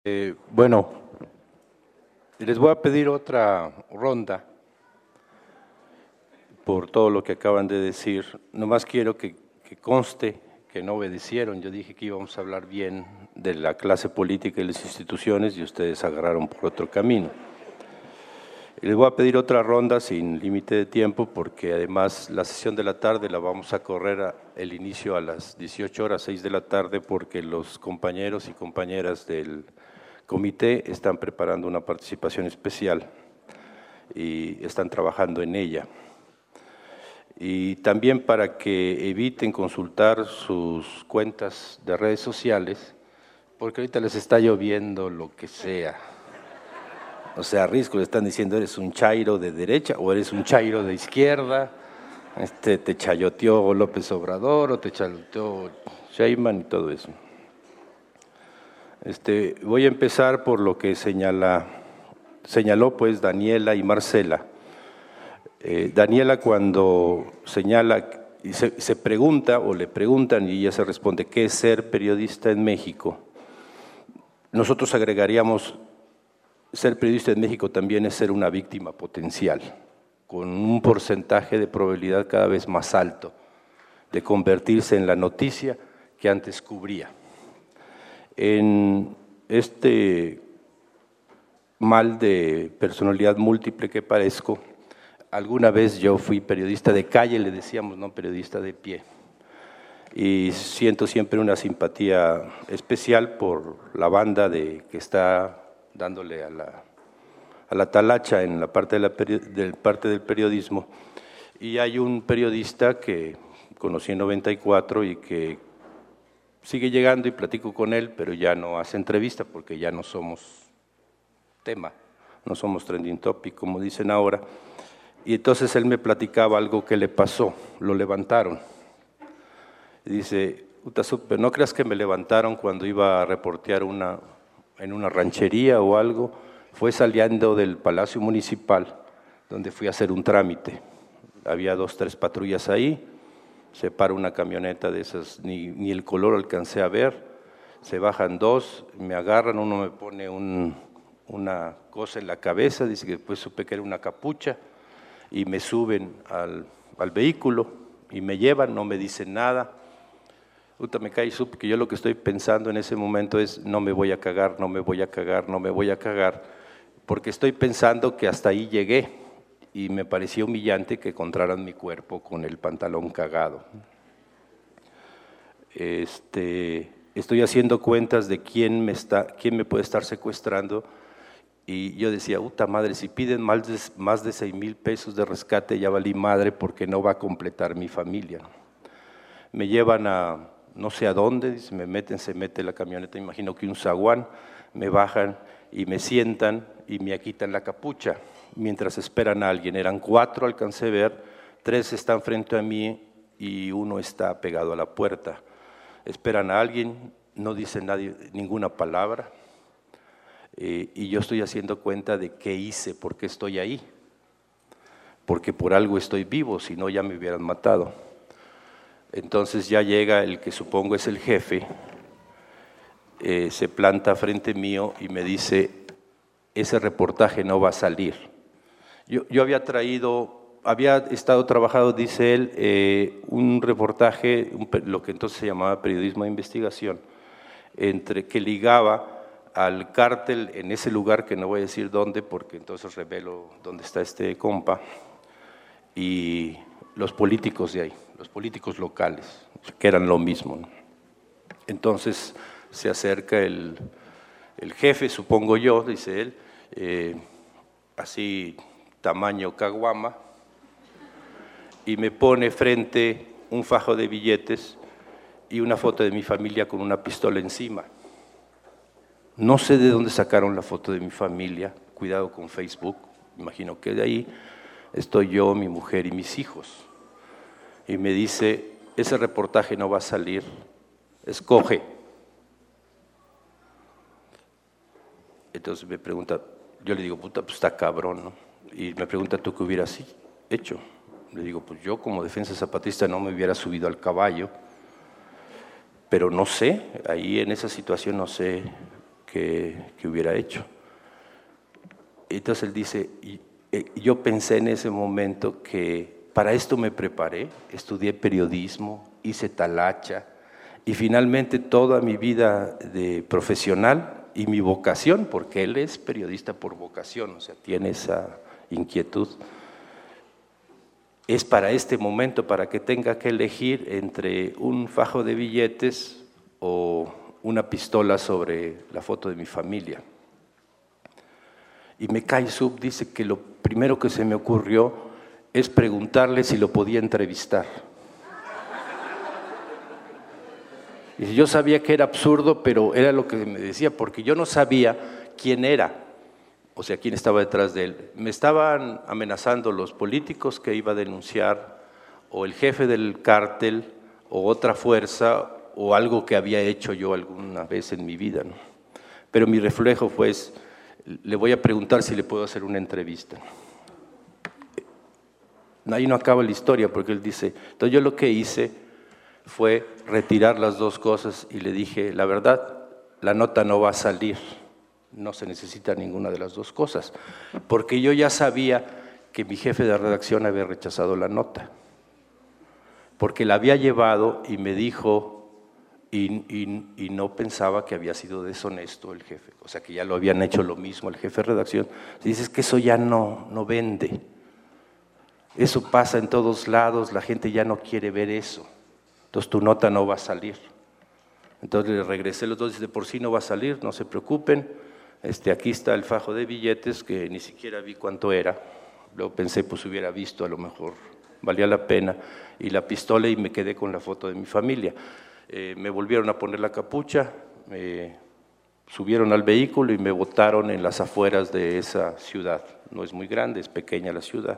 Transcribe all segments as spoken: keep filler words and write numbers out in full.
Eh, bueno, les voy a pedir otra ronda por todo lo que acaban de decir. Nomás quiero que, que conste que no obedecieron. Yo dije que íbamos a hablar bien de la clase política y las instituciones y ustedes agarraron por otro camino. Les voy a pedir otra ronda sin límite de tiempo porque además la sesión de la tarde la vamos a correr a, el inicio a las dieciocho horas, seis de la tarde, porque los compañeros y compañeras del comité están preparando una participación especial y están trabajando en ella. Y también para que eviten consultar sus cuentas de redes sociales, porque ahorita les está lloviendo lo que sea. O sea, a Risco le están diciendo, eres un chairo de derecha o eres un chairo de izquierda, este, te chayoteó López Obrador o te chayoteó Sheinbaum y todo eso. Este, voy a empezar por lo que señala, señaló pues Daniela y Marcela. Eh, Daniela cuando señala y se, se pregunta o le preguntan y ella se responde, ¿qué es ser periodista en México? Nosotros agregaríamos, ser periodista en México también es ser una víctima potencial, con un porcentaje de probabilidad cada vez más alto de convertirse en la noticia que antes cubría. En este mal de personalidad múltiple que padezco, alguna vez yo fui periodista de calle, le decíamos, no periodista de pie, y siento siempre una simpatía especial por la banda de, que está dándole a la, a la talacha en la parte, de la de parte del periodismo. Y hay un periodista que conocí en noventa y cuatro y que sigue llegando y platico con él, pero ya no hace entrevista porque ya no somos tema, no somos trending topic, como dicen ahora. Y entonces él me platicaba algo que le pasó, lo levantaron. Y dice, pero no creas que me levantaron cuando iba a reportear una, en una ranchería o algo, fue saliendo del Palacio Municipal, donde fui a hacer un trámite. Había dos, tres patrullas ahí, se para una camioneta de esas, ni, ni el color alcancé a ver, se bajan dos, me agarran, uno me pone un, una cosa en la cabeza, dice que después supe que era una capucha, y me suben al, al vehículo y me llevan, no me dicen nada. Puta, me cae y supe que yo lo que estoy pensando en ese momento es no me voy a cagar, no me voy a cagar, no me voy a cagar, porque estoy pensando que hasta ahí llegué y me parecía humillante que encontraran mi cuerpo con el pantalón cagado. Este, estoy haciendo cuentas de quién me, está, quién me puede estar secuestrando y yo decía, puta madre, si piden más de, más de seis mil pesos de rescate ya valí madre porque no va a completar mi familia. Me llevan a no sé a dónde, me meten, se mete la camioneta, imagino que un zaguán, me bajan y me sientan y me quitan la capucha mientras esperan a alguien. Eran cuatro, alcancé a ver, tres están frente a mí y uno está pegado a la puerta. Esperan a alguien, no dice nadie ninguna palabra eh, y yo estoy haciendo cuenta de qué hice, por qué estoy ahí, porque por algo estoy vivo, si no ya me hubieran matado. Entonces ya llega el que supongo es el jefe, eh, se planta frente mío y me dice, ese reportaje no va a salir. Yo, yo había traído, había estado trabajando, dice él, eh, un reportaje, un, lo que entonces se llamaba periodismo de investigación, entre, que ligaba al cártel en ese lugar que no voy a decir dónde, porque entonces revelo dónde está este compa, y los políticos de ahí, los políticos locales, que eran lo mismo, ¿no? Entonces se acerca el, el jefe, supongo yo, dice él, eh, así tamaño caguama, y me pone frente un fajo de billetes y una foto de mi familia con una pistola encima. No sé de dónde sacaron la foto de mi familia, cuidado con Facebook, imagino que de ahí estoy yo, mi mujer y mis hijos. Y me dice, ese reportaje no va a salir, escoge. Entonces me pregunta, yo le digo, puta, pues está cabrón, ¿no? Y me pregunta, ¿tú qué hubieras hecho? Le digo, pues yo como defensa zapatista no me hubiera subido al caballo, pero no sé, ahí en esa situación no sé que, que hubiera hecho. Entonces él dice, y, eh, yo pensé en ese momento que para esto me preparé, estudié periodismo, hice talacha, y finalmente toda mi vida de profesional y mi vocación, porque él es periodista por vocación, o sea, tiene esa inquietud, es para este momento, para que tenga que elegir entre un fajo de billetes o una pistola sobre la foto de mi familia. Y Mekai Sub dice que lo primero que se me ocurrió es preguntarle si lo podía entrevistar. Y yo sabía que era absurdo, pero era lo que me decía, porque yo no sabía quién era, o sea, quién estaba detrás de él. Me estaban amenazando los políticos que iba a denunciar, o el jefe del cártel, o otra fuerza, o algo que había hecho yo alguna vez en mi vida, ¿no? Pero mi reflejo fue, le voy a preguntar si le puedo hacer una entrevista. Ahí no acaba la historia, porque él dice, entonces yo lo que hice fue retirar las dos cosas y le dije, la verdad, la nota no va a salir, no se necesita ninguna de las dos cosas, porque yo ya sabía que mi jefe de redacción había rechazado la nota, porque la había llevado y me dijo, y, y, y no pensaba que había sido deshonesto el jefe, o sea que ya lo habían hecho lo mismo el jefe de redacción. Dices que eso ya no, no vende, eso pasa en todos lados, la gente ya no quiere ver eso. Entonces tu nota no va a salir. Entonces le regresé los dos, de por sí no va a salir, no se preocupen. Este, aquí está el fajo de billetes, que ni siquiera vi cuánto era. Luego pensé, pues hubiera visto, a lo mejor valía la pena. Y la pistola, y me quedé con la foto de mi familia. Eh, me volvieron a poner la capucha, me subieron al vehículo y me botaron en las afueras de esa ciudad. No es muy grande, es pequeña la ciudad.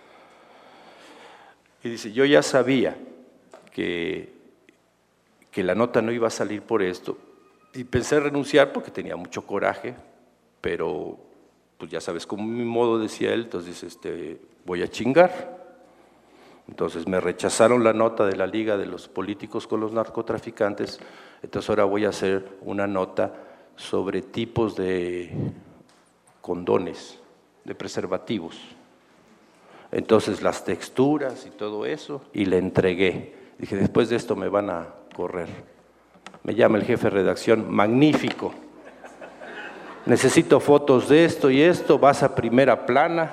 Y dice, yo ya sabía Que, que la nota no iba a salir por esto, y pensé renunciar porque tenía mucho coraje, pero pues ya sabes, como mi modo, decía él, entonces este, voy a chingar. Entonces me rechazaron la nota de la Liga de los Políticos con los Narcotraficantes, entonces ahora voy a hacer una nota sobre tipos de condones, de preservativos. Entonces las texturas y todo eso, y le entregué. Dije, después de esto me van a correr. Me llama el jefe de redacción, magnífico. Necesito fotos de esto y esto, vas a primera plana.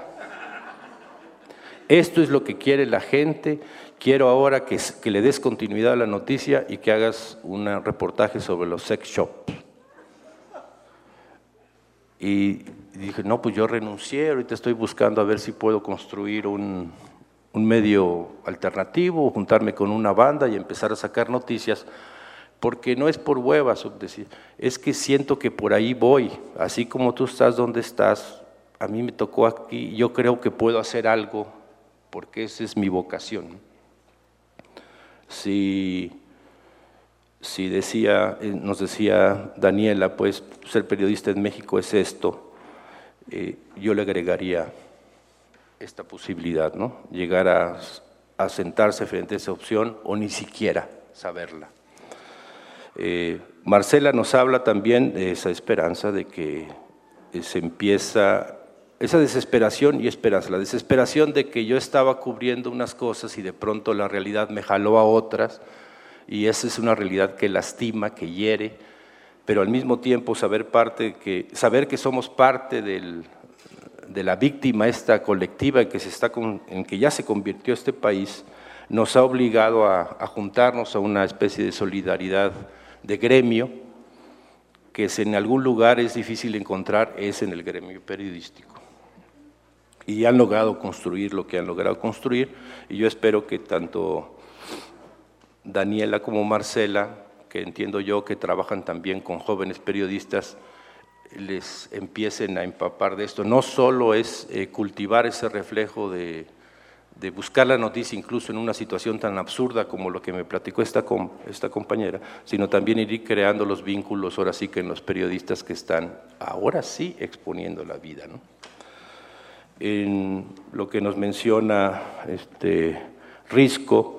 Esto es lo que quiere la gente. Quiero ahora que, que le des continuidad a la noticia y que hagas un reportaje sobre los sex shops. Y dije, no, pues yo renuncié, ahorita estoy buscando a ver si puedo construir un... un medio alternativo, juntarme con una banda y empezar a sacar noticias, porque no es por huevas, es que siento que por ahí voy, así como tú estás donde estás, a mí me tocó aquí, y yo creo que puedo hacer algo, porque esa es mi vocación. Si, si decía, nos decía Daniela, pues ser periodista en México es esto, eh, yo le agregaría esta posibilidad, ¿no? Llegar a, a sentarse frente a esa opción o ni siquiera saberla. Eh, Marcela nos habla también de esa esperanza de que se empieza, esa desesperación y esperanza, la desesperación de que yo estaba cubriendo unas cosas y de pronto la realidad me jaló a otras, y esa es una realidad que lastima, que hiere, pero al mismo tiempo saber, parte que, saber que somos parte del de la víctima esta colectiva en que, se está con, en que ya se convirtió este país, nos ha obligado a, a juntarnos a una especie de solidaridad de gremio, que si en algún lugar es difícil encontrar, es en el gremio periodístico. Y han logrado construir lo que han logrado construir, y yo espero que tanto Daniela como Marcela, que entiendo yo que trabajan también con jóvenes periodistas, les empiecen a empapar de esto. No solo es eh, cultivar ese reflejo de, de buscar la noticia incluso en una situación tan absurda como lo que me platicó esta, com, esta compañera, sino también ir creando los vínculos, ahora sí que en los periodistas que están, ahora sí, exponiendo la vida, ¿no? En lo que nos menciona este, Risco,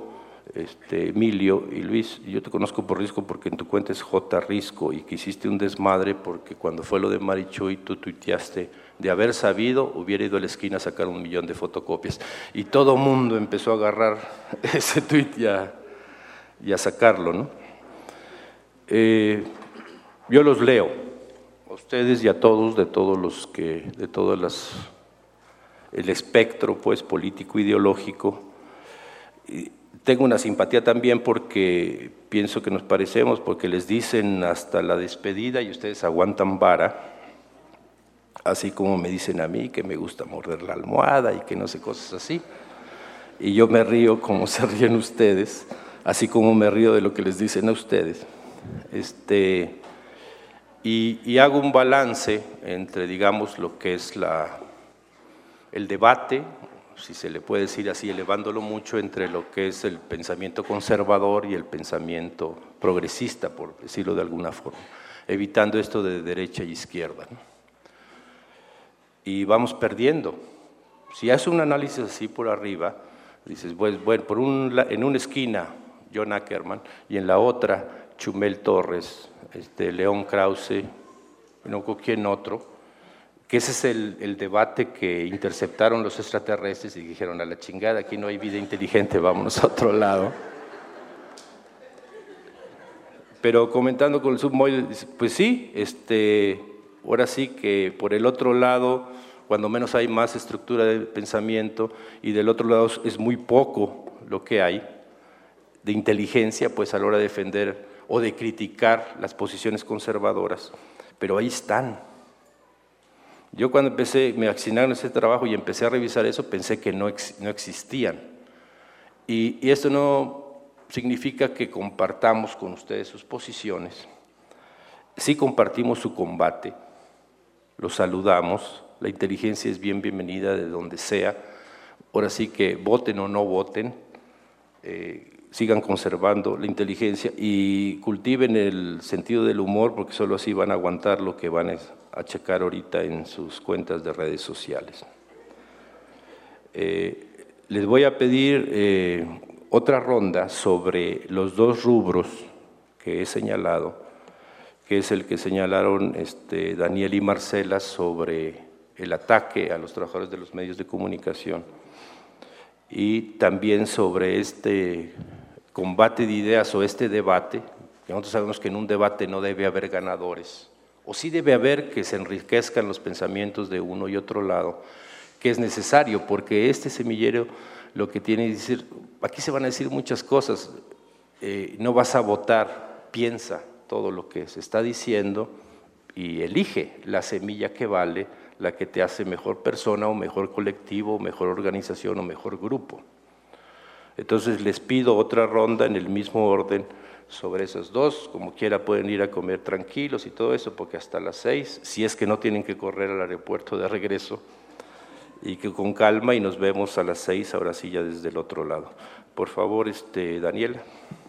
este, Emilio y Luis, yo te conozco por Risco porque en tu cuenta es J Risco y que hiciste un desmadre porque cuando fue lo de Marichuy tú tuiteaste, de haber sabido hubiera ido a la esquina a sacar un millón de fotocopias y todo mundo empezó a agarrar ese tuit y a, y a sacarlo, ¿no? Eh, yo los leo, a ustedes y a todos, de todos los que, de todas las, el espectro pues político ideológico. Y tengo una simpatía también porque pienso que nos parecemos, porque les dicen hasta la despedida y ustedes aguantan vara, así como me dicen a mí que me gusta morder la almohada y que no sé, cosas así. Y yo me río como se ríen ustedes, así como me río de lo que les dicen a ustedes. Este, y, y hago un balance entre, digamos, lo que es la, el debate, si se le puede decir así, elevándolo mucho, entre lo que es el pensamiento conservador y el pensamiento progresista, por decirlo de alguna forma, evitando esto de derecha y izquierda, ¿no? Y vamos perdiendo. Si haces un análisis así por arriba, dices, pues, bueno, por un, en una esquina, John Ackerman, y en la otra, Chumel Torres, este, León Krause, no con quién otro, que ese es el, el debate que interceptaron los extraterrestres y dijeron, a la chingada, aquí no hay vida inteligente, vámonos a otro lado. Pero comentando con el submóvil, pues sí, este, ahora sí que por el otro lado, cuando menos hay más estructura de pensamiento, y del otro lado es muy poco lo que hay de inteligencia, pues a la hora de defender o de criticar las posiciones conservadoras, pero ahí están. Yo cuando empecé, me asignaron ese trabajo y empecé a revisar eso, pensé que no, ex, no existían. Y, y esto no significa que compartamos con ustedes sus posiciones. Sí compartimos su combate, lo saludamos, la inteligencia es bien bienvenida de donde sea. Ahora sí que voten o no voten, eh, sigan conservando la inteligencia y cultiven el sentido del humor, porque solo así van a aguantar lo que van a checar ahorita en sus cuentas de redes sociales. Eh, les voy a pedir eh, otra ronda sobre los dos rubros que he señalado, que es el que señalaron este, Daniel y Marcela sobre el ataque a los trabajadores de los medios de comunicación y también sobre este combate de ideas o este debate, que nosotros sabemos que en un debate no debe haber ganadores, o sí debe haber que se enriquezcan los pensamientos de uno y otro lado, que es necesario, porque este semillero lo que tiene que decir, aquí se van a decir muchas cosas, eh, no vas a votar, piensa todo lo que se está diciendo y elige la semilla que vale, la que te hace mejor persona o mejor colectivo, mejor organización o mejor grupo. Entonces les pido otra ronda en el mismo orden sobre esos dos, como quiera pueden ir a comer tranquilos y todo eso, porque hasta las seis, si es que no tienen que correr al aeropuerto de regreso, y que con calma y nos vemos a las seis, ahora sí ya desde el otro lado. Por favor, este, Daniela.